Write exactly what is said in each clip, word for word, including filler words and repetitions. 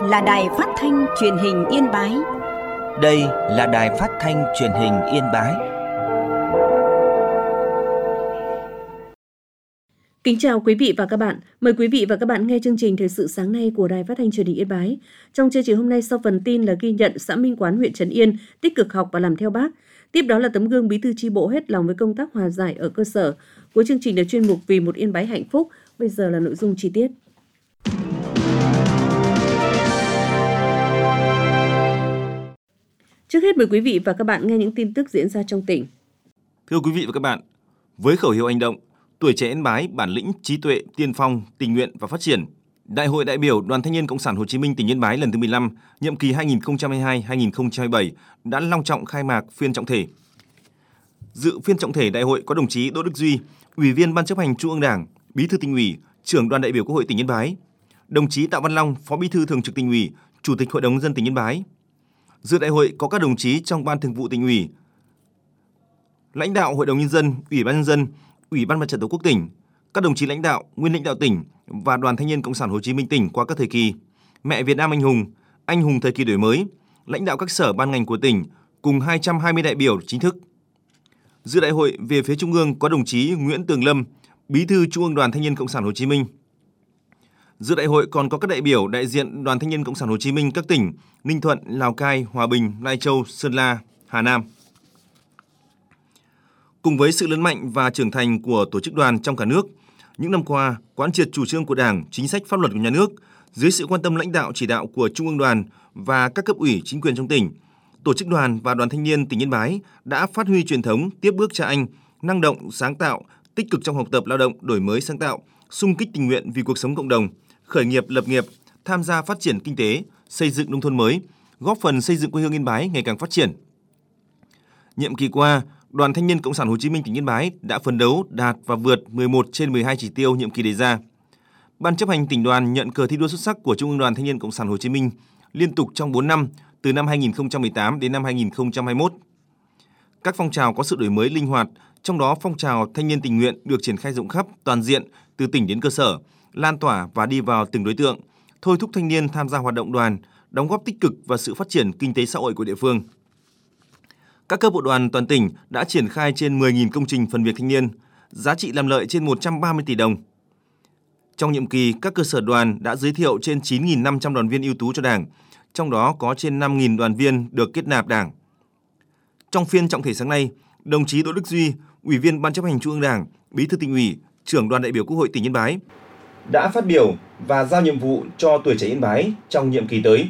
là Đài Phát thanh Truyền hình Yên Bái. Đây là Đài Phát thanh Truyền hình Yên Bái. Kính chào quý vị và các bạn. Mời quý vị và các bạn nghe chương trình Thời sự sáng nay của Đài Phát thanh Truyền hình Yên Bái. Trong chương trình hôm nay, sau phần tin là ghi nhận xã Minh Quán, huyện Trấn Yên tích cực học và làm theo Bác. Tiếp đó là tấm gương bí thư chi bộ hết lòng với công tác hòa giải ở cơ sở. Cuối chương trình là chuyên mục Vì một Yên Bái hạnh phúc. Bây giờ là nội dung chi tiết. Trước hết mời quý vị và các bạn nghe những tin tức diễn ra trong tỉnh. Thưa quý vị và các bạn, với khẩu hiệu hành động Tuổi trẻ Yên Bái, bản lĩnh, trí tuệ, tiên phong, tình nguyện và phát triển, Đại hội đại biểu Đoàn Thanh niên Cộng sản Hồ Chí Minh tỉnh Yên Bái lần thứ mười lăm, nhiệm kỳ hai nghìn không trăm hai mươi hai đến hai nghìn không trăm hai mươi bảy đã long trọng khai mạc phiên trọng thể. Dự phiên trọng thể đại hội có đồng chí Đỗ Đức Duy, Ủy viên Ban chấp hành Trung ương Đảng, Bí thư Tỉnh ủy, Trưởng Đoàn đại biểu Quốc hội tỉnh Yên Bái, đồng chí Tạ Văn Long, Phó Bí thư Thường trực Tỉnh ủy, Chủ tịch Hội đồng nhân dân tỉnh Yên Bái. Dự đại hội có các đồng chí trong Ban Thường vụ Tỉnh ủy, lãnh đạo Hội đồng nhân dân, Ủy ban nhân dân, Ủy ban Mặt trận Tổ quốc tỉnh, các đồng chí lãnh đạo, nguyên lãnh đạo tỉnh và Đoàn Thanh niên Cộng sản Hồ Chí Minh tỉnh qua các thời kỳ, Mẹ Việt Nam anh hùng, anh hùng thời kỳ đổi mới, lãnh đạo các sở ban ngành của tỉnh cùng hai trăm hai mươi đại biểu chính thức. Dự đại hội về phía Trung ương có đồng chí Nguyễn Tường Lâm, Bí thư Trung ương Đoàn Thanh niên Cộng sản Hồ Chí Minh. Dự đại hội còn có các đại biểu đại diện Đoàn Thanh niên Cộng sản Hồ Chí Minh các tỉnh Ninh Thuận, Lào Cai, Hòa Bình, Lai Châu, Sơn La, Hà Nam. Cùng với sự lớn mạnh và trưởng thành của tổ chức đoàn trong cả nước, những năm qua, quán triệt chủ trương của Đảng, chính sách pháp luật của nhà nước, dưới sự quan tâm lãnh đạo chỉ đạo của Trung ương Đoàn và các cấp ủy chính quyền trong tỉnh, tổ chức đoàn và Đoàn Thanh niên tỉnh Yên Bái đã phát huy truyền thống tiếp bước cha anh, năng động, sáng tạo, tích cực trong học tập lao động, đổi mới sáng tạo, xung kích tình nguyện vì cuộc sống cộng đồng, khởi nghiệp lập nghiệp, tham gia phát triển kinh tế, xây dựng nông thôn mới, góp phần xây dựng quê hương Yên Bái ngày càng phát triển. Nhiệm kỳ qua, Đoàn Thanh niên Cộng sản Hồ Chí Minh tỉnh Yên Bái đã phấn đấu đạt và vượt mười một trên mười hai chỉ tiêu nhiệm kỳ đề ra. Ban chấp hành tỉnh đoàn nhận cờ thi đua xuất sắc của Trung ương Đoàn Thanh niên Cộng sản Hồ Chí Minh liên tục trong bốn năm, từ năm hai nghìn không trăm mười tám đến năm hai nghìn không trăm hai mươi mốt. Các phong trào có sự đổi mới linh hoạt, trong đó phong trào thanh niên tình nguyện được triển khai rộng khắp, toàn diện từ tỉnh đến cơ sở, lan tỏa và đi vào từng đối tượng, thôi thúc thanh niên tham gia hoạt động đoàn, đóng góp tích cực vào sự phát triển kinh tế xã hội của địa phương. Các cấp bộ đoàn toàn tỉnh đã triển khai trên mười nghìn công trình phần việc thanh niên, giá trị làm lợi trên một trăm ba mươi tỷ đồng. Trong nhiệm kỳ, các cơ sở đoàn đã giới thiệu trên chín nghìn năm trăm đoàn viên ưu tú cho Đảng, trong đó có trên năm nghìn đoàn viên được kết nạp Đảng. Trong phiên trọng thể sáng nay, đồng chí Đỗ Đức Duy, Ủy viên Ban chấp hành Trung ương Đảng, Bí thư Tỉnh ủy, Trưởng Đoàn đại biểu Quốc hội tỉnh Yên Bái đã phát biểu và giao nhiệm vụ cho tuổi trẻ Yên Bái trong nhiệm kỳ tới.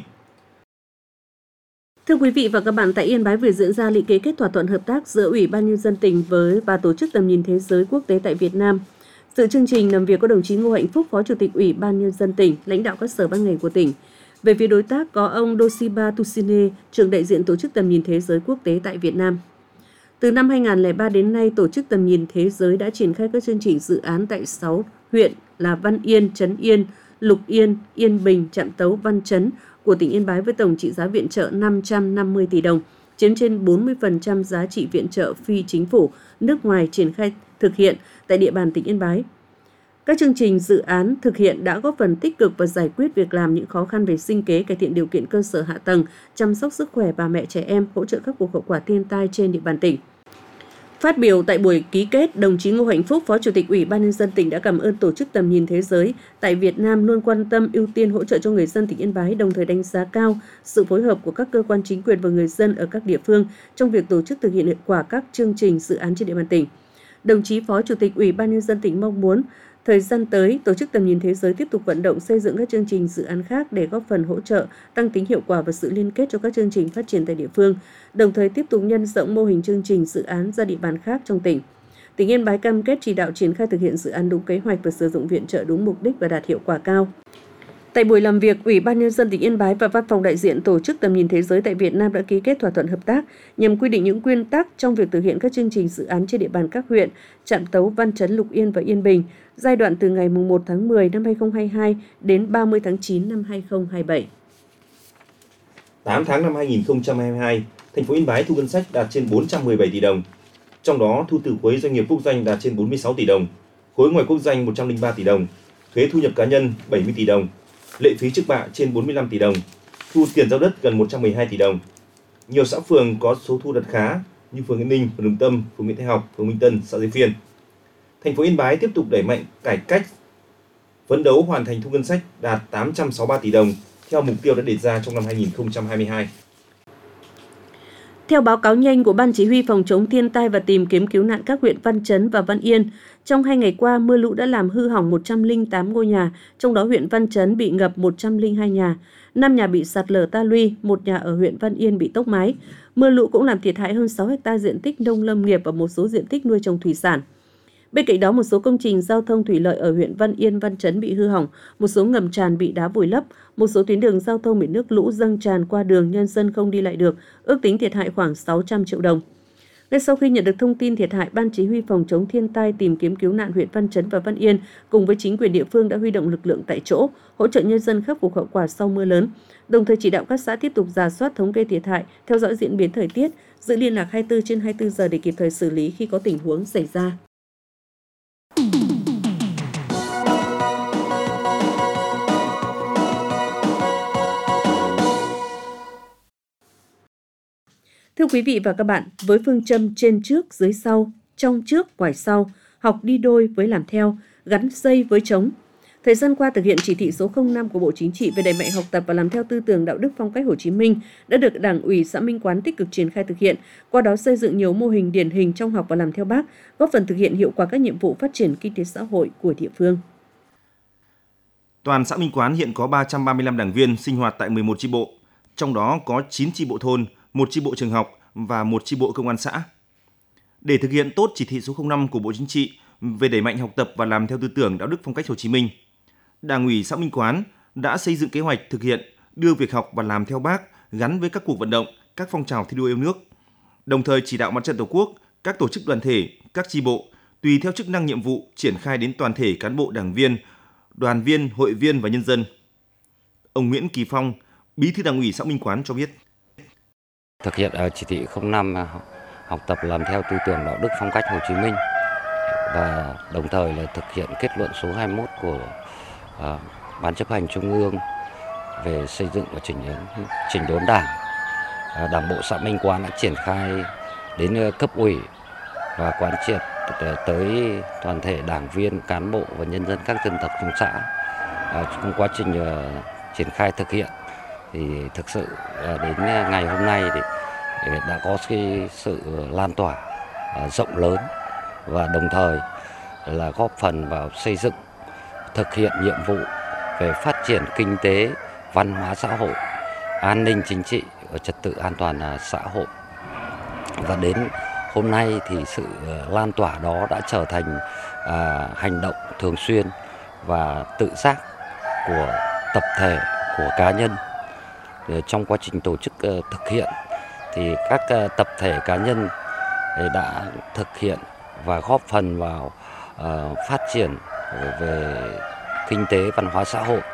Thưa quý vị và các bạn, tại Yên Bái vừa diễn ra lễ ký kết thỏa thuận hợp tác giữa Ủy ban nhân dân tỉnh với và Tổ chức Tầm nhìn Thế giới Quốc tế tại Việt Nam. Dự chương trình làm việc có đồng chí Ngô Hạnh Phúc, Phó Chủ tịch Ủy ban nhân dân tỉnh, lãnh đạo các sở ban ngành của tỉnh. Về phía đối tác có ông Doshiba Tusine, trưởng đại diện Tổ chức Tầm nhìn Thế giới Quốc tế tại Việt Nam. Từ năm hai nghìn không trăm lẻ ba đến nay, Tổ chức Tầm nhìn Thế giới đã triển khai các chương trình dự án tại sáu huyện là Văn Yên, Trấn Yên, Lục Yên, Yên Bình, Trạm Tấu, Văn Chấn của tỉnh Yên Bái với tổng trị giá viện trợ năm trăm năm mươi tỷ đồng, chiếm trên bốn mươi phần trăm giá trị viện trợ phi chính phủ nước ngoài triển khai thực hiện tại địa bàn tỉnh Yên Bái. Các chương trình dự án thực hiện đã góp phần tích cực và giải quyết việc làm những khó khăn về sinh kế, cải thiện điều kiện cơ sở hạ tầng, chăm sóc sức khỏe bà mẹ trẻ em, hỗ trợ khắc phục hậu quả thiên tai trên địa bàn tỉnh. Phát biểu tại buổi ký kết, đồng chí Ngô Hạnh Phúc, Phó Chủ tịch Ủy ban nhân dân tỉnh đã cảm ơn Tổ chức Tầm nhìn Thế giới tại Việt Nam luôn quan tâm ưu tiên hỗ trợ cho người dân tỉnh Yên Bái, đồng thời đánh giá cao sự phối hợp của các cơ quan chính quyền và người dân ở các địa phương trong việc tổ chức thực hiện hiệu quả các chương trình dự án trên địa bàn tỉnh. Đồng chí Phó Chủ tịch Ủy ban nhân dân tỉnh mong muốn thời gian tới, Tổ chức Tầm nhìn Thế giới tiếp tục vận động xây dựng các chương trình dự án khác để góp phần hỗ trợ, tăng tính hiệu quả và sự liên kết cho các chương trình phát triển tại địa phương, đồng thời tiếp tục nhân rộng mô hình chương trình dự án ra địa bàn khác trong tỉnh. Tỉnh Yên Bái cam kết chỉ đạo triển khai thực hiện dự án đúng kế hoạch và sử dụng viện trợ đúng mục đích và đạt hiệu quả cao. Tại buổi làm việc, Ủy ban nhân dân tỉnh Yên Bái và Văn phòng đại diện Tổ chức Tầm nhìn Thế giới tại Việt Nam đã ký kết thỏa thuận hợp tác nhằm quy định những nguyên tắc trong việc thực hiện các chương trình dự án trên địa bàn các huyện Trạm Tấu, Văn Chấn, Lục Yên và Yên Bình, giai đoạn từ ngày mùng một tháng mười năm hai nghìn không trăm hai mươi hai đến ba mươi tháng chín năm hai nghìn không trăm hai mươi bảy. tám tháng năm hai nghìn không trăm hai mươi hai, thành phố Yên Bái thu ngân sách đạt trên bốn trăm mười bảy tỷ đồng. Trong đó, thu từ khối doanh nghiệp quốc doanh đạt trên bốn mươi sáu tỷ đồng, khối ngoài quốc doanh một trăm lẻ ba tỷ đồng, thuế thu nhập cá nhân bảy mươi tỷ đồng. lệ phí trước bạ trên bốn mươi lăm tỷ đồng, thu tiền giao đất gần một trăm mười hai tỷ đồng. Nhiều xã phường có số thu đạt khá như phường Yên Ninh, phường Đồng Tâm, phường Nguyễn Thái Học, phường Minh Tân, xã Giới Phiên. Thành phố Yên Bái tiếp tục đẩy mạnh cải cách, phấn đấu hoàn thành thu ngân sách đạt tám trăm sáu mươi ba tỷ đồng theo mục tiêu đã đề ra trong năm hai nghìn không trăm hai mươi hai. Theo báo cáo nhanh của Ban Chỉ huy Phòng chống thiên tai và tìm kiếm cứu nạn các huyện Văn Chấn và Văn Yên, trong hai ngày qua, mưa lũ đã làm hư hỏng một trăm lẻ tám ngôi nhà, trong đó huyện Văn Chấn bị ngập một trăm lẻ hai nhà, năm nhà bị sạt lở ta luy, một nhà ở huyện Văn Yên bị tốc mái. Mưa lũ cũng làm thiệt hại hơn sáu héc ta diện tích nông lâm nghiệp và một số diện tích nuôi trồng thủy sản. Bên cạnh đó, một số công trình giao thông thủy lợi ở huyện Văn Yên, Văn Chấn bị hư hỏng, một số ngầm tràn bị đá vùi lấp, một số tuyến đường giao thông bị nước lũ dâng tràn qua đường, nhân dân không đi lại được, ước tính thiệt hại khoảng sáu trăm triệu đồng. Ngay sau khi nhận được thông tin thiệt hại, Ban Chỉ huy Phòng chống thiên tai tìm kiếm cứu nạn huyện Văn Chấn và Văn Yên cùng với chính quyền địa phương đã huy động lực lượng tại chỗ, hỗ trợ nhân dân khắc phục hậu quả sau mưa lớn, đồng thời chỉ đạo các xã tiếp tục rà soát thống kê thiệt hại, theo dõi diễn biến thời tiết, giữ liên lạc hai mươi tư trên hai mươi tư giờ để kịp thời xử lý khi có tình huống xảy ra. Thưa quý vị và các bạn, với phương châm trên trước dưới sau, trong trước ngoài sau, học đi đôi với làm theo, gắn dây với chống. Thời gian qua thực hiện chỉ thị số không năm của Bộ Chính trị về đẩy mạnh học tập và làm theo tư tưởng đạo đức phong cách Hồ Chí Minh đã được Đảng ủy xã Minh Quán tích cực triển khai thực hiện, qua đó xây dựng nhiều mô hình điển hình trong học và làm theo Bác, góp phần thực hiện hiệu quả các nhiệm vụ phát triển kinh tế xã hội của địa phương. Toàn xã Minh Quán hiện có ba trăm ba mươi lăm đảng viên sinh hoạt tại mười một chi bộ, trong đó có chín chi bộ thôn, một chi bộ trường học và một chi bộ công an xã. Để thực hiện tốt chỉ thị số không năm của Bộ Chính trị về đẩy mạnh học tập và làm theo tư tưởng đạo đức phong cách Hồ Chí Minh, Đảng ủy xã Minh Quán đã xây dựng kế hoạch thực hiện đưa việc học và làm theo Bác gắn với các cuộc vận động, các phong trào thi đua yêu nước, đồng thời chỉ đạo Mặt trận Tổ quốc, các tổ chức đoàn thể, các chi bộ tùy theo chức năng nhiệm vụ triển khai đến toàn thể cán bộ đảng viên, đoàn viên, hội viên và nhân dân. Ông Nguyễn Kỳ Phong, Bí thư Đảng ủy xã Minh Quán cho biết. Thực hiện chỉ thị không năm học tập làm theo tư tưởng đạo đức phong cách Hồ Chí Minh và đồng thời là thực hiện kết luận số hai mươi mốt của uh, Ban chấp hành Trung ương về xây dựng và chỉnh chỉnh đốn Đảng. Uh, Đảng bộ xã Minh Quán đã triển khai đến uh, cấp ủy và quán triệt tới toàn thể đảng viên, cán bộ và nhân dân các dân tộc trong xã. Uh, trong quá trình uh, triển khai thực hiện thì thực sự uh, đến ngày hôm nay thì đã có cái sự lan tỏa uh, rộng lớn và đồng thời là góp phần vào xây dựng, thực hiện nhiệm vụ về phát triển kinh tế, văn hóa xã hội, an ninh chính trị và trật tự an toàn xã hội. Và đến hôm nay thì sự lan tỏa đó đã trở thành à, hành động thường xuyên và tự giác của tập thể, của cá nhân. Trong quá trình tổ chức uh, thực hiện thì các uh, tập thể cá nhân đã thực hiện và góp phần vào uh, phát triển về kinh tế, văn hóa xã hội.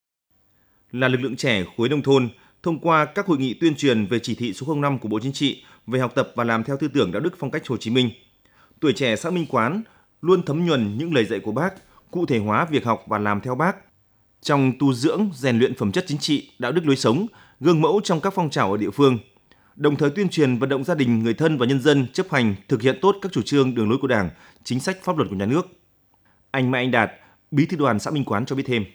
Là lực lượng trẻ khối nông thôn, thông qua các hội nghị tuyên truyền về chỉ thị số không năm của Bộ Chính trị về học tập và làm theo tư tưởng đạo đức phong cách Hồ Chí Minh, tuổi trẻ xã Minh Quán luôn thấm nhuần những lời dạy của Bác, cụ thể hóa việc học và làm theo Bác trong tu dưỡng, rèn luyện phẩm chất chính trị, đạo đức lối sống, gương mẫu trong các phong trào ở địa phương, đồng thời tuyên truyền vận động gia đình, người thân và nhân dân chấp hành, thực hiện tốt các chủ trương, đường lối của Đảng, chính sách pháp luật của nhà nước. Anh Mai Anh Đạt, Bí thư đoàn xã Minh Quán cho biết thêm.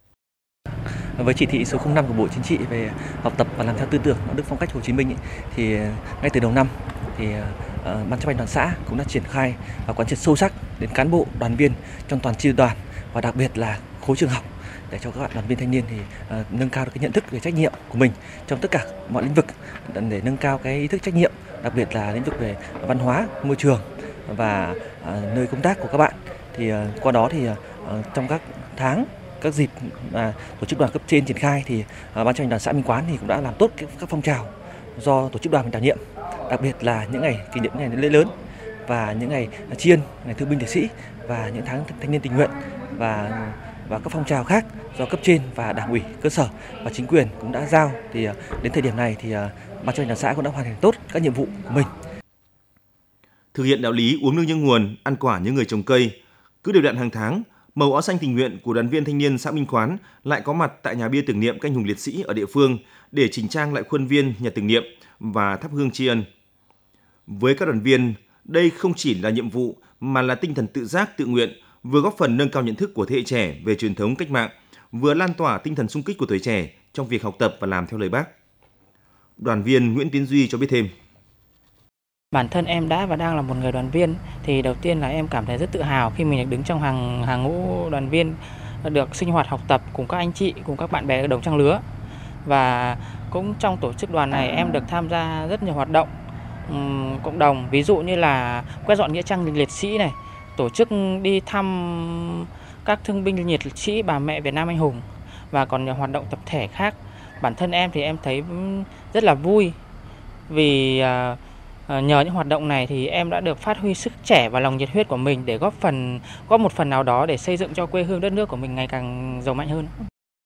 Với chỉ thị số không năm của Bộ Chính trị về học tập và làm theo tư tưởng đạo đức phong cách Hồ Chí Minh ấy, thì ngay từ đầu năm thì uh, Ban chấp hành đoàn xã cũng đã triển khai và quán triệt sâu sắc đến cán bộ, đoàn viên trong toàn chi đoàn và đặc biệt là khối trường học để cho các bạn đoàn viên thanh niên thì uh, nâng cao được cái nhận thức về trách nhiệm của mình trong tất cả mọi lĩnh vực, để nâng cao cái ý thức trách nhiệm, đặc biệt là lĩnh vực về văn hóa, môi trường và uh, nơi công tác của các bạn. Thì uh, qua đó thì uh, trong các tháng, các dịp mà tổ chức đoàn cấp trên triển khai thì uh, Ban chấp hành đoàn xã Minh Quán thì cũng đã làm tốt cái, các phong trào do tổ chức đoàn mình đảm nhiệm, đặc biệt là những ngày kỷ niệm những ngày lễ lớn và những ngày tri ân, ngày thương binh liệt sĩ và những tháng thanh niên tình nguyện và và các phong trào khác do cấp trên và đảng ủy cơ sở và chính quyền cũng đã giao. Thì uh, đến thời điểm này thì uh, Ban chấp hành đoàn xã cũng đã hoàn thành tốt các nhiệm vụ của mình. Thực hiện đạo lý uống nước như nguồn, ăn quả như người trồng cây, cứ đều đặn hàng tháng, Màu áo xanh tình nguyện của đoàn viên thanh niên xã Minh Quán lại có mặt tại nhà bia tưởng niệm các anh hùng liệt sĩ ở địa phương để chỉnh trang lại khuôn viên nhà tưởng niệm và thắp hương tri ân. Với các đoàn viên, đây không chỉ là nhiệm vụ mà là tinh thần tự giác tự nguyện, vừa góp phần nâng cao nhận thức của thế hệ trẻ về truyền thống cách mạng, vừa lan tỏa tinh thần xung kích của tuổi trẻ trong việc học tập và làm theo lời Bác. Đoàn viên Nguyễn Tiến Duy cho biết thêm. Bản thân em đã và đang là một người đoàn viên thì đầu tiên là em cảm thấy rất tự hào khi mình được đứng trong hàng hàng ngũ đoàn viên, được sinh hoạt học tập cùng các anh chị, cùng các bạn bè đồng trang lứa. Và cũng trong tổ chức đoàn này em được tham gia rất nhiều hoạt động um, cộng đồng, ví dụ như là quét dọn nghĩa trang liệt sĩ này, tổ chức đi thăm các thương binh liệt sĩ, bà mẹ Việt Nam anh hùng và còn nhiều hoạt động tập thể khác. Bản thân em thì em thấy rất là vui vì uh, nhờ những hoạt động này thì em đã được phát huy sức trẻ và lòng nhiệt huyết của mình để góp phần góp một phần nào đó để xây dựng cho quê hương đất nước của mình ngày càng giàu mạnh hơn.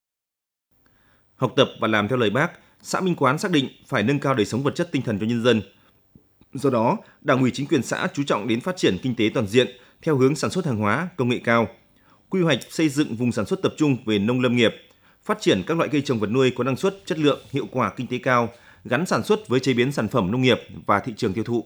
Học tập và làm theo lời Bác, xã Minh Quán xác định phải nâng cao đời sống vật chất tinh thần cho nhân dân. Do đó, Đảng ủy chính quyền xã chú trọng đến phát triển kinh tế toàn diện theo hướng sản xuất hàng hóa, công nghệ cao, quy hoạch xây dựng vùng sản xuất tập trung về nông lâm nghiệp, phát triển các loại cây trồng vật nuôi có năng suất, chất lượng, hiệu quả kinh tế cao, gắn sản xuất với chế biến sản phẩm nông nghiệp và thị trường tiêu thụ.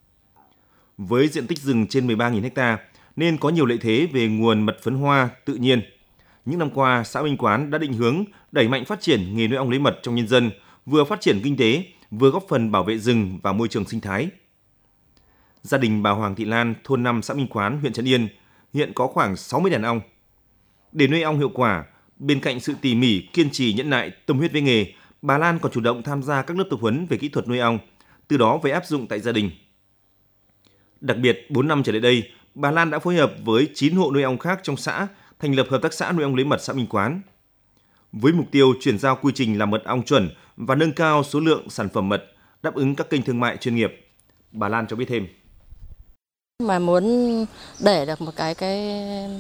Với diện tích rừng trên mười ba nghìn ha nên có nhiều lợi thế về nguồn mật phấn hoa tự nhiên. Những năm qua, xã Minh Quán đã định hướng đẩy mạnh phát triển nghề nuôi ong lấy mật trong nhân dân, vừa phát triển kinh tế, vừa góp phần bảo vệ rừng và môi trường sinh thái. Gia đình bà Hoàng Thị Lan, thôn năm xã Minh Quán, huyện Trấn Yên, hiện có khoảng sáu mươi đàn ong. Để nuôi ong hiệu quả, bên cạnh sự tỉ mỉ, kiên trì, nhẫn nại, tâm huyết với nghề, bà Lan còn chủ động tham gia các lớp tập huấn về kỹ thuật nuôi ong, từ đó về áp dụng tại gia đình. Đặc biệt, bốn năm trở lại đây, bà Lan đã phối hợp với chín hộ nuôi ong khác trong xã, thành lập hợp tác xã nuôi ong lấy mật xã Minh Quán. Với mục tiêu chuyển giao quy trình làm mật ong chuẩn và nâng cao số lượng sản phẩm mật, đáp ứng các kênh thương mại chuyên nghiệp. Bà Lan cho biết thêm. Mà muốn để được một cái cái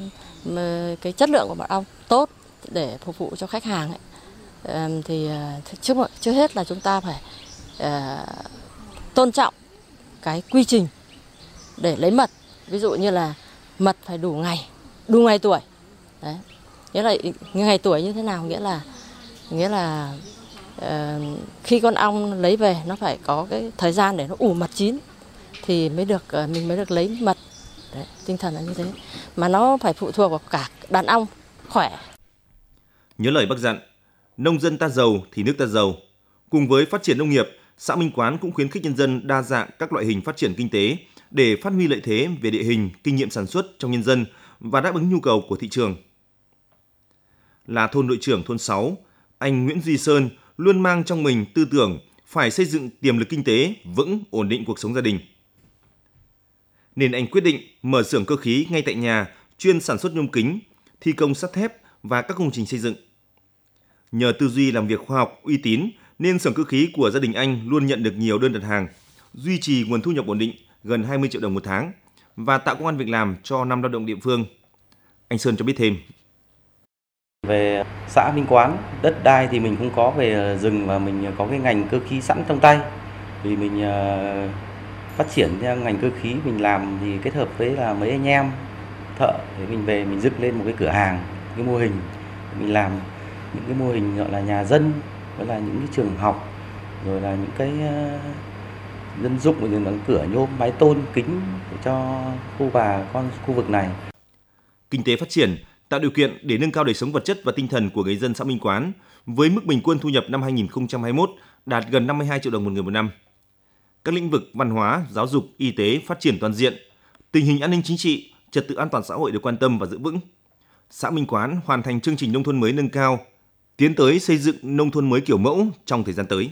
cái chất lượng của mật ong tốt để phục vụ cho khách hàng ấy, thì trước trước hết là chúng ta phải uh, tôn trọng cái quy trình để lấy mật. Ví dụ như là mật phải đủ ngày, đủ ngày tuổi. Đấy. Nghĩa là ngày tuổi như thế nào? Nghĩa là nghĩa là uh, khi con ong lấy về nó phải có cái thời gian để nó ủ mật chín thì mới được uh, mình mới được lấy mật. Đấy, tinh thần là như thế. Mà nó phải phụ thuộc vào cả đàn ong khỏe. Nhớ lời Bác dặn, nông dân ta giàu thì nước ta giàu. Cùng với phát triển nông nghiệp, xã Minh Quán cũng khuyến khích nhân dân đa dạng các loại hình phát triển kinh tế để phát huy lợi thế về địa hình, kinh nghiệm sản xuất trong nhân dân và đáp ứng nhu cầu của thị trường. Là thôn đội trưởng thôn sáu, anh Nguyễn Duy Sơn luôn mang trong mình tư tưởng phải xây dựng tiềm lực kinh tế vững, ổn định cuộc sống gia đình. Nên anh quyết định mở xưởng cơ khí ngay tại nhà, chuyên sản xuất nhôm kính, thi công sắt thép và các công trình xây dựng. Nhờ tư duy làm việc khoa học, uy tín nên xưởng cơ khí của gia đình anh luôn nhận được nhiều đơn đặt hàng, duy trì nguồn thu nhập ổn định gần hai mươi triệu đồng một tháng và tạo công ăn việc làm cho năm lao động địa phương. Anh Sơn cho biết thêm. Về xã Minh Quán, đất đai thì mình cũng có về rừng và mình có cái ngành cơ khí sẵn trong tay. Vì mình uh, phát triển theo ngành cơ khí mình làm thì kết hợp với là mấy anh em thợ để mình về mình dựng lên một cái cửa hàng, cái mô hình mình làm những cái mô hình gọi là nhà dân, với là những cái trường học, rồi là những cái uh, dân dụng, rồi là cửa nhôm, mái tôn, kính để cho khu bà con khu vực này. Kinh tế phát triển, tạo điều kiện để nâng cao đời sống vật chất và tinh thần của người dân xã Minh Quán, với mức bình quân thu nhập năm hai nghìn không trăm hai mươi mốt đạt gần năm mươi hai triệu đồng một người một năm. Các lĩnh vực văn hóa, giáo dục, y tế phát triển toàn diện, tình hình an ninh chính trị, trật tự an toàn xã hội được quan tâm và giữ vững. Xã Minh Quán hoàn thành chương trình nông thôn mới nâng cao, tiến tới xây dựng nông thôn mới kiểu mẫu trong thời gian tới.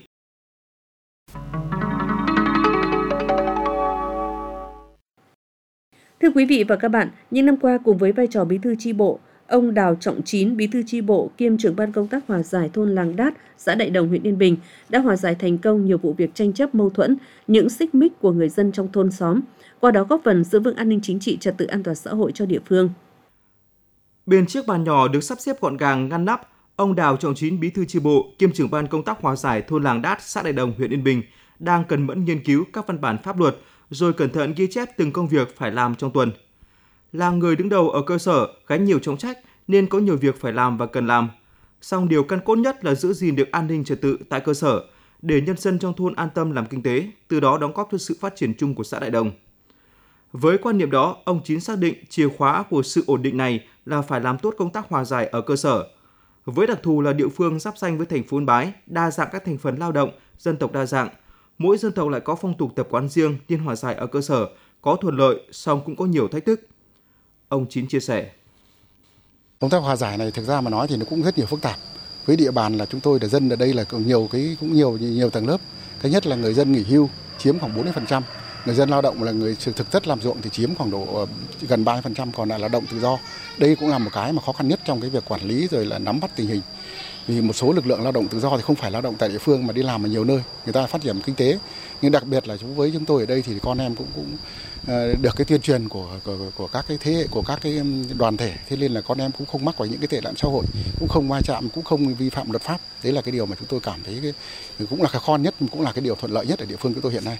Thưa quý vị và các bạn, những năm qua cùng với vai trò bí thư chi bộ, ông Đào Trọng Chín, bí thư chi bộ kiêm trưởng ban công tác hòa giải thôn Làng Đát, xã Đại Đồng, huyện Yên Bình đã hòa giải thành công nhiều vụ việc tranh chấp mâu thuẫn, những xích mích của người dân trong thôn xóm, qua đó góp phần giữ vững an ninh chính trị, trật tự an toàn xã hội cho địa phương. Bên chiếc bàn nhỏ được sắp xếp gọn gàng ngăn nắp, ông Đào Trọng Chín, bí thư chi bộ kiêm trưởng ban công tác hòa giải thôn Làng Đát, xã Đại Đồng, huyện Yên Bình đang cẩn mẫn nghiên cứu các văn bản pháp luật rồi cẩn thận ghi chép từng công việc phải làm trong tuần. Là người đứng đầu ở cơ sở, gánh nhiều trọng trách nên có nhiều việc phải làm và cần làm. Song điều căn cốt nhất là giữ gìn được an ninh trật tự tại cơ sở để nhân dân trong thôn an tâm làm kinh tế, từ đó đóng góp cho sự phát triển chung của xã Đại Đồng. Với quan niệm đó, ông Chín xác định chìa khóa của sự ổn định này là phải làm tốt công tác hòa giải ở cơ sở. Với đặc thù là địa phương giáp ranh với thành phố Yên Bái, đa dạng các thành phần lao động, dân tộc đa dạng, mỗi dân tộc lại có phong tục tập quán riêng nên hòa giải ở cơ sở có thuận lợi, song cũng có nhiều thách thức. Ông Chín chia sẻ. Công tác hòa giải này thực ra mà nói thì nó cũng rất nhiều phức tạp. Với địa bàn là chúng tôi là dân ở đây là cũng nhiều cái cũng nhiều nhiều tầng lớp. Cái nhất là người dân nghỉ hưu chiếm khoảng bốn mươi phần trăm. Người dân lao động là người thực chất làm ruộng thì chiếm khoảng độ gần ba mươi phần trăm, còn lại lao động tự do. Đây cũng là một cái mà khó khăn nhất trong cái việc quản lý rồi là nắm bắt tình hình. Vì một số lực lượng lao động tự do thì không phải lao động tại địa phương mà đi làm ở nhiều nơi, người ta phát triển kinh tế. Nhưng đặc biệt là chúng với chúng tôi ở đây thì con em cũng cũng được cái tuyên truyền của, của của các cái thế hệ của các cái đoàn thể, thế nên là con em cũng không mắc vào những cái tệ nạn xã hội, cũng không va chạm, cũng không vi phạm luật pháp. Đấy là cái điều mà chúng tôi cảm thấy cái, cũng là cái khó nhất, cũng là cái điều thuận lợi nhất ở địa phương chúng tôi hiện nay.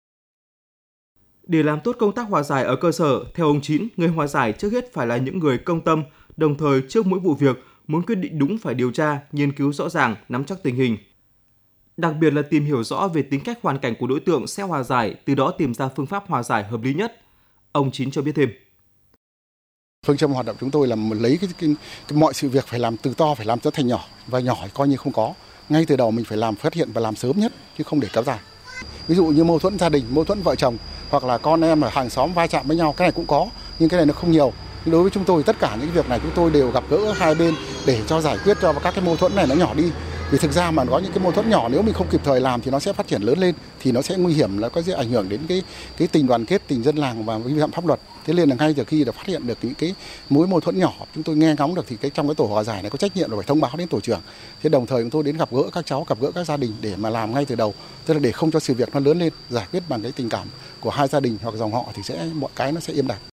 Để làm tốt công tác hòa giải ở cơ sở, theo ông Chín, người hòa giải trước hết phải là những người công tâm, đồng thời trước mỗi vụ việc, muốn quyết định đúng phải điều tra, nghiên cứu rõ ràng, nắm chắc tình hình. Đặc biệt là tìm hiểu rõ về tính cách hoàn cảnh của đối tượng sẽ hòa giải, từ đó tìm ra phương pháp hòa giải hợp lý nhất. Ông Chín cho biết thêm. Phương châm hoạt động chúng tôi là lấy cái, cái, cái mọi sự việc phải làm từ to, phải làm cho thành nhỏ, và nhỏ coi như không có. Ngay từ đầu mình phải làm phát hiện và làm sớm nhất, chứ không để kéo dài. Ví dụ như mâu thuẫn gia đình, mâu thuẫn vợ chồng, hoặc là con em ở hàng xóm va chạm với nhau, cái này cũng có, nhưng cái này nó không nhiều. Đối với chúng tôi, tất cả những việc này chúng tôi đều gặp gỡ hai bên để cho giải quyết cho các cái mâu thuẫn này nó nhỏ đi. Vì thực ra mà có những cái mâu thuẫn nhỏ nếu mình không kịp thời làm thì nó sẽ phát triển lớn lên, thì nó sẽ nguy hiểm, là có sẽ ảnh hưởng đến cái cái tình đoàn kết, tình dân làng và vi phạm pháp luật. Thế nên là ngay từ khi đã phát hiện được những cái mối mâu thuẫn nhỏ, chúng tôi nghe ngóng được thì cái trong cái tổ hòa giải này có trách nhiệm là phải thông báo đến tổ trưởng. Thế đồng thời chúng tôi đến gặp gỡ các cháu, gặp gỡ các gia đình để mà làm ngay từ đầu, tức là để không cho sự việc nó lớn lên, giải quyết bằng cái tình cảm của hai gia đình hoặc dòng họ thì sẽ mọi cái nó sẽ êm đềm.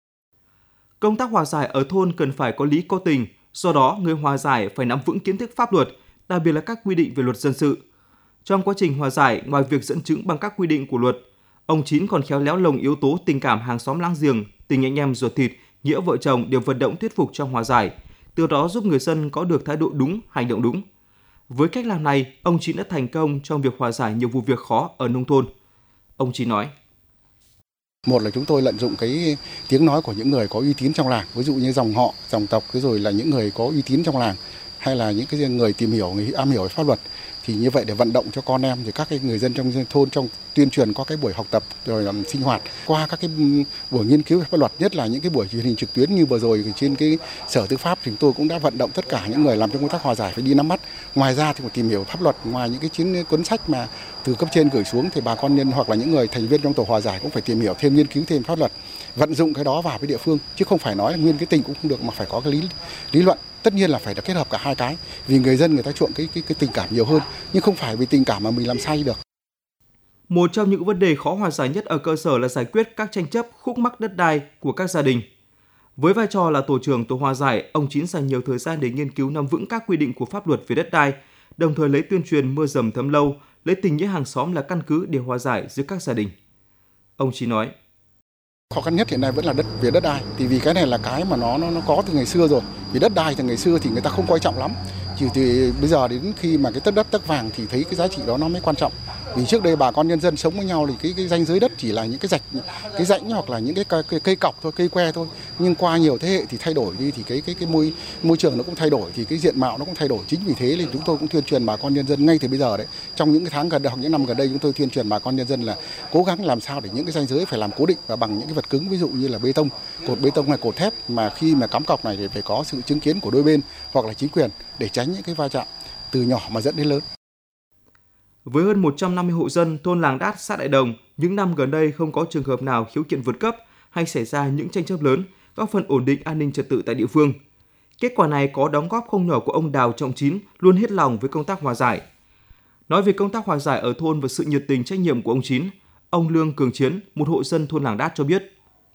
Công tác hòa giải ở thôn cần phải có lý có tình, do đó người hòa giải phải nắm vững kiến thức pháp luật, đặc biệt là các quy định về luật dân sự. Trong quá trình hòa giải, ngoài việc dẫn chứng bằng các quy định của luật, ông Chín còn khéo léo lồng yếu tố tình cảm hàng xóm láng giềng, tình anh em ruột thịt, nghĩa vợ chồng đều vận động thuyết phục trong hòa giải, từ đó giúp người dân có được thái độ đúng, hành động đúng. Với cách làm này, ông Chín đã thành công trong việc hòa giải nhiều vụ việc khó ở nông thôn. Ông Chín nói. Một là chúng tôi lợi dụng cái tiếng nói của những người có uy tín trong làng, ví dụ như dòng họ, dòng tộc, rồi là những người có uy tín trong làng, hay là những cái người tìm hiểu, người am hiểu về pháp luật, thì như vậy để vận động cho con em thì các cái người dân trong thôn trong tuyên truyền có cái buổi học tập rồi làm sinh hoạt qua các cái buổi nghiên cứu về pháp luật, nhất là những cái buổi truyền hình trực tuyến như vừa rồi trên cái sở tư pháp thì chúng tôi cũng đã vận động tất cả những người làm trong công tác hòa giải phải đi nắm bắt. Ngoài ra thì còn tìm hiểu pháp luật, ngoài những cái chiến cuốn sách mà từ cấp trên gửi xuống thì bà con nhân hoặc là những người thành viên trong tổ hòa giải cũng phải tìm hiểu thêm, nghiên cứu thêm pháp luật, vận dụng cái đó vào với địa phương, chứ không phải nói là nguyên cái tình cũng không được mà phải có cái lý lý luận. Tất nhiên là phải được kết hợp cả hai cái, vì người dân người ta chuộng cái cái cái tình cảm nhiều hơn, nhưng không phải vì tình cảm mà mình làm sai được. Một trong những vấn đề khó hòa giải nhất ở cơ sở là giải quyết các tranh chấp khúc mắc đất đai của các gia đình. Với vai trò là tổ trưởng tổ hòa giải, ông Chín dành nhiều thời gian để nghiên cứu nắm vững các quy định của pháp luật về đất đai, đồng thời lấy tuyên truyền mưa dầm thấm lâu, lấy tình nghĩa hàng xóm là căn cứ để hòa giải giữa các gia đình. Ông Chín nói. Khó khăn nhất hiện nay vẫn là đất về đất đai, thì vì cái này là cái mà nó nó nó có từ ngày xưa rồi. Vì đất đai từ ngày xưa thì người ta không coi trọng lắm. Chỉ thì bây giờ đến khi mà cái tất đất tất vàng thì thấy cái giá trị đó nó mới quan trọng. Vì trước đây bà con nhân dân sống với nhau thì cái cái ranh giới đất chỉ là những cái rạch, cái rãnh hoặc là những cái cây, cây, cây cọc thôi, cây que thôi. Nhưng qua nhiều thế hệ thì thay đổi đi thì cái cái cái môi môi trường nó cũng thay đổi, thì cái diện mạo nó cũng thay đổi. Chính vì thế nên chúng tôi cũng tuyên truyền bà con nhân dân ngay từ bây giờ đấy. Trong những cái tháng gần đây hoặc những năm gần đây chúng tôi tuyên truyền bà con nhân dân là cố gắng làm sao để những cái ranh giới phải làm cố định và bằng những cái vật cứng, ví dụ như là bê tông, cột bê tông hay cột thép, mà khi mà cắm cọc này thì phải có sự chứng kiến của đôi bên hoặc là chính quyền để tránh những cái va chạm từ nhỏ mà dẫn đến lớn. Với hơn một trăm năm mươi hộ dân thôn Làng Đát, xã Đại Đồng, những năm gần đây không có trường hợp nào khiếu kiện vượt cấp hay xảy ra những tranh chấp lớn, góp phần ổn định an ninh trật tự tại địa phương. Kết quả này có đóng góp không nhỏ của ông Đào Trọng Chín, luôn hết lòng với công tác hòa giải. Nói về công tác hòa giải ở thôn và sự nhiệt tình trách nhiệm của ông Chín, ông Lương Cường Chiến, một hộ dân thôn Làng Đát cho biết.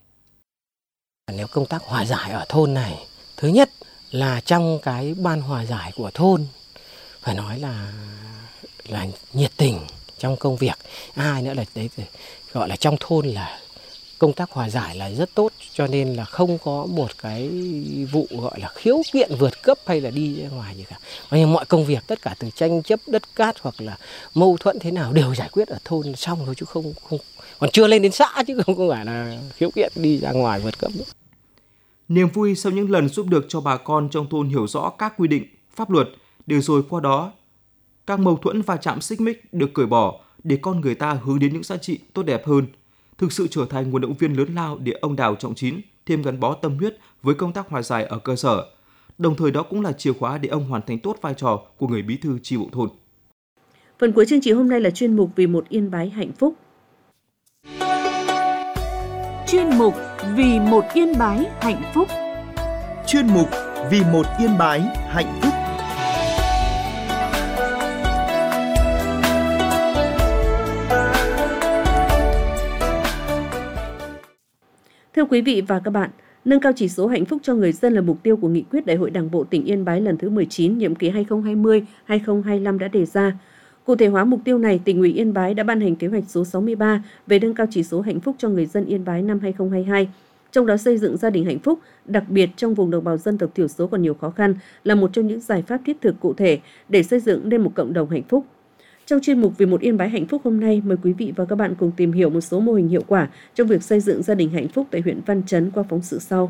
Nếu công tác hòa giải ở thôn này, thứ nhất là trong cái ban hòa giải của thôn, phải nói là là nhiệt tình trong công việc. Hai nữa là đấy gọi là trong thôn là công tác hòa giải là rất tốt cho nên là không có một cái vụ gọi là khiếu kiện vượt cấp hay là đi ra ngoài gì cả. Nhưng mọi công việc tất cả từ tranh chấp đất cát hoặc là mâu thuẫn thế nào đều giải quyết ở thôn xong thôi, chứ không không còn chưa lên đến xã, chứ không không phải là khiếu kiện đi ra ngoài vượt cấp nữa. Niềm vui sau những lần giúp được cho bà con trong thôn hiểu rõ các quy định, pháp luật, để rồi qua đó các mâu thuẫn va chạm xích mích được cởi bỏ để con người ta hướng đến những giá trị tốt đẹp hơn, thực sự trở thành nguồn động viên lớn lao để ông Đào Trọng Chín thêm gắn bó tâm huyết với công tác hòa giải ở cơ sở. Đồng thời đó cũng là chìa khóa để ông hoàn thành tốt vai trò của người bí thư chi bộ thôn. Phần cuối chương trình hôm nay là chuyên mục Vì một Yên Bái hạnh phúc. Chuyên mục Vì một Yên Bái hạnh phúc. Chuyên mục Vì một Yên Bái hạnh phúc. Thưa quý vị và các bạn, nâng cao chỉ số hạnh phúc cho người dân là mục tiêu của Nghị quyết Đại hội Đảng bộ tỉnh Yên Bái lần thứ mười chín, nhiệm kỳ hai nghìn không trăm hai mươi đến hai nghìn không trăm hai mươi lăm đã đề ra. Cụ thể hóa mục tiêu này, Tỉnh ủy Yên Bái đã ban hành kế hoạch số sáu mươi ba về nâng cao chỉ số hạnh phúc cho người dân Yên Bái năm hai nghìn không trăm hai mươi hai. Trong đó xây dựng gia đình hạnh phúc, đặc biệt trong vùng đồng bào dân tộc thiểu số còn nhiều khó khăn, là một trong những giải pháp thiết thực cụ thể để xây dựng nên một cộng đồng hạnh phúc. Trong chuyên mục Vì một Yên Bái hạnh phúc hôm nay, mời quý vị và các bạn cùng tìm hiểu một số mô hình hiệu quả trong việc xây dựng gia đình hạnh phúc tại huyện Văn Chấn qua phóng sự sau.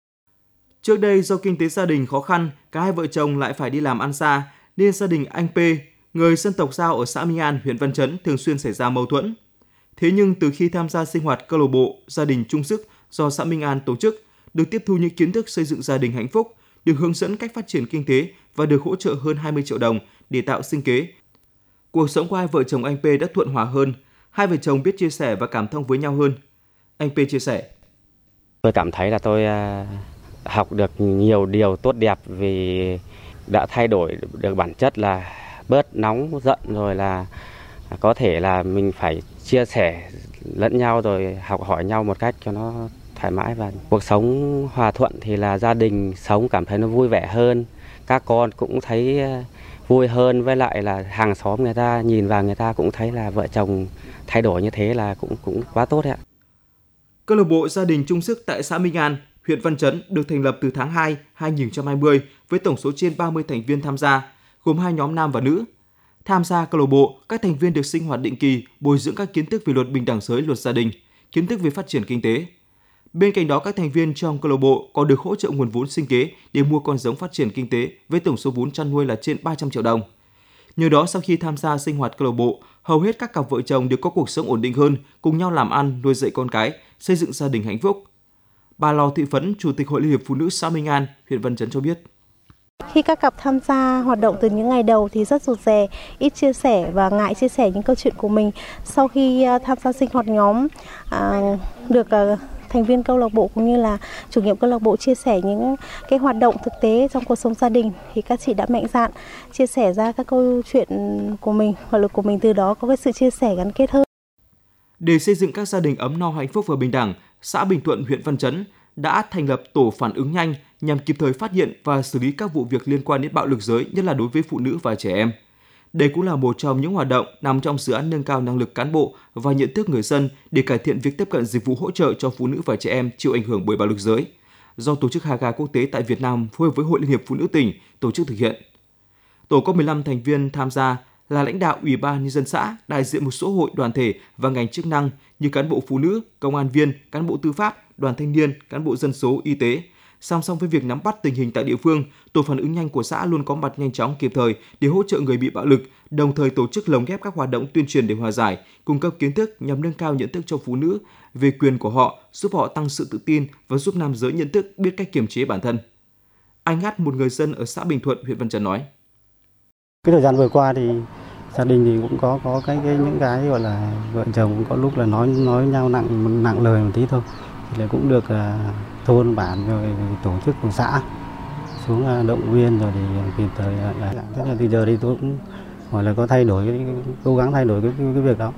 Trước đây do kinh tế gia đình khó khăn, cả hai vợ chồng lại phải đi làm ăn xa, nên gia đình anh P, người dân tộc Dao ở xã Minh An, huyện Văn Chấn thường xuyên xảy ra mâu thuẫn. Thế nhưng từ khi tham gia sinh hoạt câu lạc bộ gia đình chung sức do xã Minh An tổ chức, được tiếp thu những kiến thức xây dựng gia đình hạnh phúc, được hướng dẫn cách phát triển kinh tế và được hỗ trợ hơn hai mươi triệu đồng để tạo sinh kế. Cuộc sống của hai vợ chồng anh P đã thuận hòa hơn, hai vợ chồng biết chia sẻ và cảm thông với nhau hơn. Anh P chia sẻ: Tôi cảm thấy là tôi học được nhiều điều tốt đẹp vì đã thay đổi được bản chất là bớt nóng giận, rồi là có thể là mình phải chia sẻ lẫn nhau rồi học hỏi nhau một cách cho nó thoải mái, và cuộc sống hòa thuận thì là gia đình sống cảm thấy nó vui vẻ hơn, các con cũng thấy vui hơn, với lại là hàng xóm người ta nhìn vào người ta cũng thấy là vợ chồng thay đổi như thế là cũng cũng quá tốt đấy ạ. Câu lạc bộ gia đình chung sức tại xã Minh An, huyện Văn Chấn được thành lập từ tháng hai năm hai nghìn không trăm hai mươi với tổng số trên ba mươi thành viên tham gia, gồm hai nhóm nam và nữ. Tham gia câu lạc bộ, các thành viên được sinh hoạt định kỳ, bồi dưỡng các kiến thức về luật bình đẳng giới, luật gia đình, kiến thức về phát triển kinh tế. Bên cạnh đó, các thành viên trong câu lạc bộ còn được hỗ trợ nguồn vốn sinh kế để mua con giống phát triển kinh tế với tổng số vốn chăn nuôi là trên ba trăm triệu đồng. Nhờ đó, sau khi tham gia sinh hoạt câu lạc bộ, hầu hết các cặp vợ chồng đều có cuộc sống ổn định hơn, cùng nhau làm ăn, nuôi dạy con cái, xây dựng gia đình hạnh phúc. Bà Lò Thị Phấn, Chủ tịch Hội Liên hiệp Phụ nữ xã Minh An, huyện Văn Chấn cho biết: Khi các cặp tham gia hoạt động từ những ngày đầu thì rất rụt rè, ít chia sẻ và ngại chia sẻ những câu chuyện của mình. Sau khi tham gia sinh hoạt nhóm, à, được à, thành viên câu lạc bộ cũng như là chủ nhiệm câu lạc bộ chia sẻ những cái hoạt động thực tế trong cuộc sống gia đình, thì các chị đã mạnh dạn chia sẻ ra các câu chuyện của mình, hoặc là của mình, từ đó có cái sự chia sẻ gắn kết hơn. Để xây dựng các gia đình ấm no, hạnh phúc và bình đẳng, xã Bình Thuận, huyện Văn Chấn đã thành lập tổ phản ứng nhanh nhằm kịp thời phát hiện và xử lý các vụ việc liên quan đến bạo lực giới, nhất là đối với phụ nữ và trẻ em. Đây cũng là một trong những hoạt động nằm trong dự án nâng cao năng lực cán bộ và nhận thức người dân để cải thiện việc tiếp cận dịch vụ hỗ trợ cho phụ nữ và trẻ em chịu ảnh hưởng bởi bạo lực giới, do Tổ chức Haga Quốc tế tại Việt Nam phối hợp với Hội Liên hiệp Phụ nữ tỉnh tổ chức thực hiện. Tổ có mười lăm thành viên tham gia là lãnh đạo Ủy ban Nhân dân xã, đại diện một số hội đoàn thể và ngành chức năng như cán bộ phụ nữ, công an viên, cán bộ tư pháp, đoàn thanh niên, cán bộ dân số, y tế. Song song với việc nắm bắt tình hình tại địa phương, tổ phản ứng nhanh của xã luôn có mặt nhanh chóng, kịp thời để hỗ trợ người bị bạo lực, đồng thời tổ chức lồng ghép các hoạt động tuyên truyền để hòa giải, cung cấp kiến thức nhằm nâng cao nhận thức cho phụ nữ về quyền của họ, giúp họ tăng sự tự tin và giúp nam giới nhận thức biết cách kiềm chế bản thân. Anh Hát, một người dân ở xã Bình Thuận, huyện Văn Chấn nói: Cái thời gian vừa qua thì gia đình thì cũng có có cái, cái những cái gọi là vợ chồng cũng có lúc là nói nói nhau nặng nặng lời một tí thôi, thì là cũng được uh, thôn bản rồi tổ chức của xã xuống uh, động viên rồi thì kịp thời uh, thế là từ giờ thì tôi cũng gọi là có thay đổi cái, cái, cố gắng thay đổi cái, cái cái việc đó.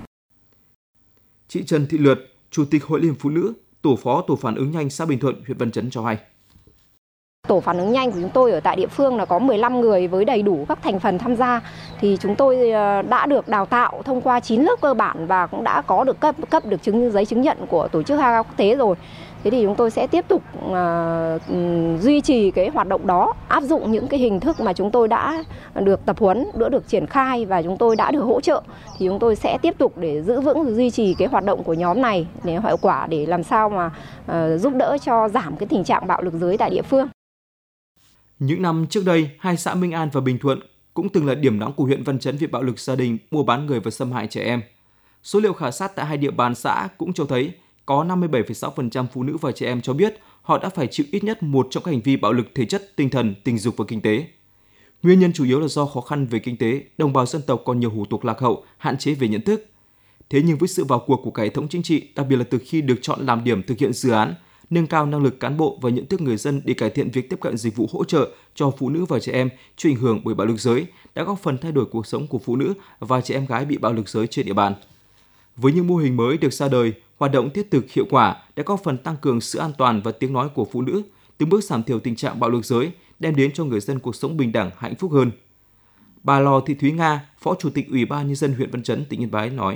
Chị Trần Thị Lượt, Chủ tịch Hội Liên hiệp Phụ nữ, tổ phó tổ phản ứng nhanh xã Bình Thuận, huyện Văn Chấn cho hay: Tổ phản ứng nhanh của chúng tôi ở tại địa phương là có mười lăm người với đầy đủ các thành phần tham gia. Thì chúng tôi đã được đào tạo thông qua chín lớp cơ bản và cũng đã có được cấp cấp được chứng giấy chứng nhận của Tổ chức Haga Quốc tế rồi. Thế thì chúng tôi sẽ tiếp tục uh, duy trì cái hoạt động đó, áp dụng những cái hình thức mà chúng tôi đã được tập huấn, đã được triển khai và chúng tôi đã được hỗ trợ. Thì chúng tôi sẽ tiếp tục để giữ vững, duy trì cái hoạt động của nhóm này để hiệu quả, để làm sao mà uh, giúp đỡ cho giảm cái tình trạng bạo lực giới tại địa phương. Những năm trước đây, hai xã Minh An và Bình Thuận cũng từng là điểm nóng của huyện Văn Chấn về bạo lực gia đình, mua bán người và xâm hại trẻ em. Số liệu khảo sát tại hai địa bàn xã cũng cho thấy có năm mươi bảy phẩy sáu phần trăm phụ nữ và trẻ em cho biết họ đã phải chịu ít nhất một trong các hành vi bạo lực thể chất, tinh thần, tình dục và kinh tế. Nguyên nhân chủ yếu là do khó khăn về kinh tế, đồng bào dân tộc còn nhiều hủ tục lạc hậu, hạn chế về nhận thức. Thế nhưng với sự vào cuộc của cả hệ thống chính trị, đặc biệt là từ khi được chọn làm điểm thực hiện dự án, nâng cao năng lực cán bộ và nhận thức người dân để cải thiện việc tiếp cận dịch vụ hỗ trợ cho phụ nữ và trẻ em chịu ảnh hưởng bởi bạo lực giới, đã góp phần thay đổi cuộc sống của phụ nữ và trẻ em gái bị bạo lực giới trên địa bàn. Với những mô hình mới được ra đời, hoạt động thiết thực hiệu quả đã góp phần tăng cường sự an toàn và tiếng nói của phụ nữ, từng bước giảm thiểu tình trạng bạo lực giới, đem đến cho người dân cuộc sống bình đẳng, hạnh phúc hơn. Bà Lò Thị Thúy Nga, Phó Chủ tịch Ủy ban Nhân dân huyện Văn Chấn, tỉnh Yên Bái nói: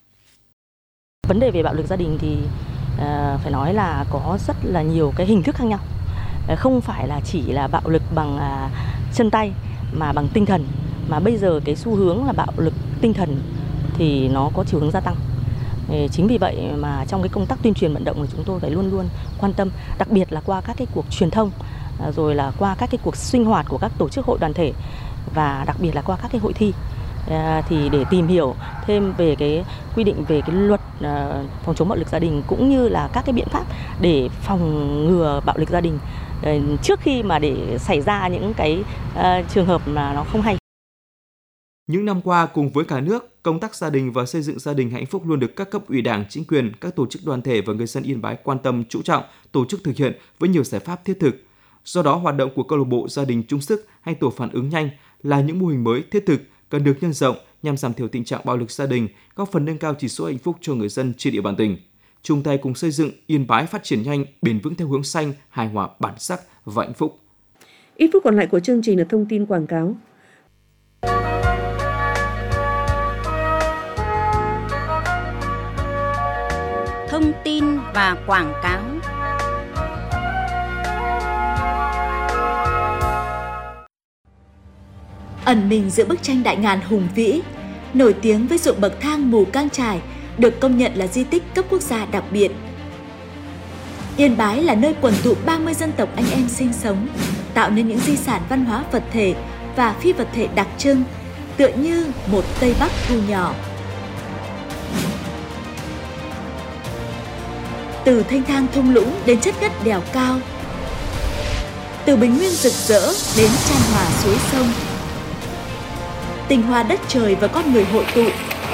Vấn đề về bạo lực gia đình thì uh, phải nói là có rất là nhiều cái hình thức khác nhau. Uh, không phải là chỉ là bạo lực bằng uh, chân tay mà bằng tinh thần, mà bây giờ cái xu hướng là bạo lực tinh thần thì nó có chiều hướng gia tăng. Chính vì vậy mà trong cái công tác tuyên truyền vận động là chúng tôi phải luôn luôn quan tâm, đặc biệt là qua các cái cuộc truyền thông, rồi là qua các cái cuộc sinh hoạt của các tổ chức hội đoàn thể và đặc biệt là qua các cái hội thi, thì để tìm hiểu thêm về cái quy định về cái luật phòng chống bạo lực gia đình cũng như là các cái biện pháp để phòng ngừa bạo lực gia đình trước khi mà để xảy ra những cái trường hợp mà nó không hay. Những năm qua, cùng với cả nước, công tác gia đình và xây dựng gia đình hạnh phúc luôn được các cấp ủy Đảng, chính quyền, các tổ chức đoàn thể và người dân Yên Bái quan tâm, chú trọng, tổ chức thực hiện với nhiều giải pháp thiết thực. Do đó, hoạt động của câu lạc bộ gia đình chung sức hay tổ phản ứng nhanh là những mô hình mới thiết thực cần được nhân rộng nhằm giảm thiểu tình trạng bạo lực gia đình, góp phần nâng cao chỉ số hạnh phúc cho người dân trên địa bàn tỉnh. Chung tay cùng xây dựng Yên Bái phát triển nhanh, bền vững theo hướng xanh, hài hòa, bản sắc và hạnh phúc. Ít phút còn lại của chương trình là thông tin quảng cáo. Thông tin và quảng cáo. Ẩn mình giữa bức tranh đại ngàn hùng vĩ, nổi tiếng với ruộng bậc thang Mù Cang Chải, được công nhận là di tích cấp quốc gia đặc biệt. Yên Bái là nơi quần tụ ba mươi dân tộc anh em sinh sống, tạo nên những di sản văn hóa vật thể và phi vật thể đặc trưng, tựa như một Tây Bắc thu nhỏ. Từ thanh thang thung lũng đến chất ngất đèo cao, từ bình nguyên rực rỡ đến chan hòa suối sông, tình hòa đất trời và con người hội tụ,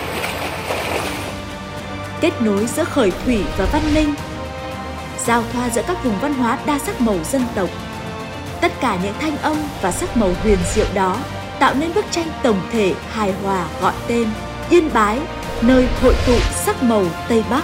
kết nối giữa khởi thủy và văn minh, giao thoa giữa các vùng văn hóa đa sắc màu dân tộc. Tất cả những thanh âm và sắc màu huyền diệu đó tạo nên bức tranh tổng thể hài hòa gọi tên Yên Bái, nơi hội tụ sắc màu Tây Bắc.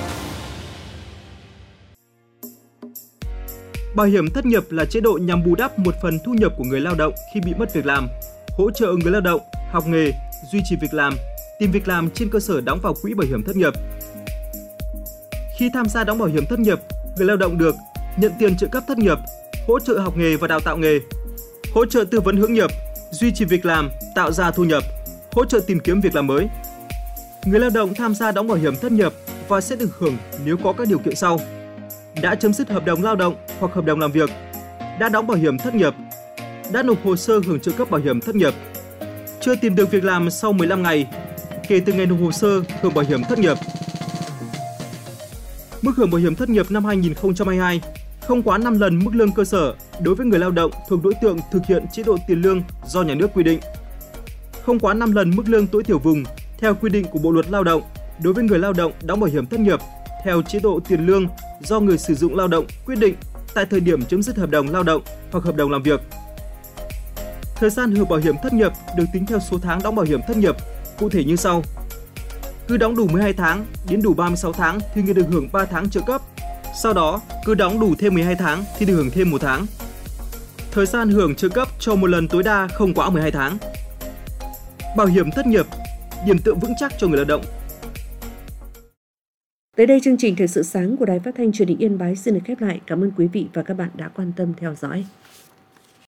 Bảo hiểm thất nghiệp là chế độ nhằm bù đắp một phần thu nhập của người lao động khi bị mất việc làm, hỗ trợ người lao động học nghề, duy trì việc làm, tìm việc làm trên cơ sở đóng vào quỹ bảo hiểm thất nghiệp. Khi tham gia đóng bảo hiểm thất nghiệp, người lao động được nhận tiền trợ cấp thất nghiệp, hỗ trợ học nghề và đào tạo nghề, hỗ trợ tư vấn hướng nghiệp, duy trì việc làm, tạo ra thu nhập, hỗ trợ tìm kiếm việc làm mới. Người lao động tham gia đóng bảo hiểm thất nghiệp và sẽ được hưởng nếu có các điều kiện sau: đã chấm dứt hợp đồng lao động hoặc hợp đồng làm việc, đã đóng bảo hiểm thất nghiệp, đã nộp hồ sơ hưởng trợ cấp bảo hiểm thất nghiệp, chưa tìm được việc làm sau mười lăm ngày kể từ ngày nộp hồ sơ hưởng bảo hiểm thất nghiệp. Mức hưởng bảo hiểm thất nghiệp năm hai nghìn không trăm hai mươi hai không quá năm lần mức lương cơ sở đối với người lao động thuộc đối tượng thực hiện chế độ tiền lương do nhà nước quy định, không quá năm lần mức lương tối thiểu vùng theo quy định của Bộ luật Lao động đối với người lao động đóng bảo hiểm thất nghiệp theo chế độ tiền lương do người sử dụng lao động quyết định tại thời điểm chấm dứt hợp đồng lao động hoặc hợp đồng làm việc. Thời gian hưởng bảo hiểm thất nghiệp được tính theo số tháng đóng bảo hiểm thất nghiệp, cụ thể như sau: cứ đóng đủ mười hai tháng đến đủ ba mươi sáu tháng thì người được hưởng ba tháng trợ cấp. Sau đó, cứ đóng đủ thêm mười hai tháng thì được hưởng thêm một tháng. Thời gian hưởng trợ cấp cho một lần tối đa không quá mười hai tháng. Bảo hiểm thất nghiệp, điểm tựa vững chắc cho người lao động Tới đây chương trình Thời sự sáng của Đài Phát thanh Truyền hình Yên Bái xin được khép lại. Cảm ơn quý vị và các bạn đã quan tâm theo dõi.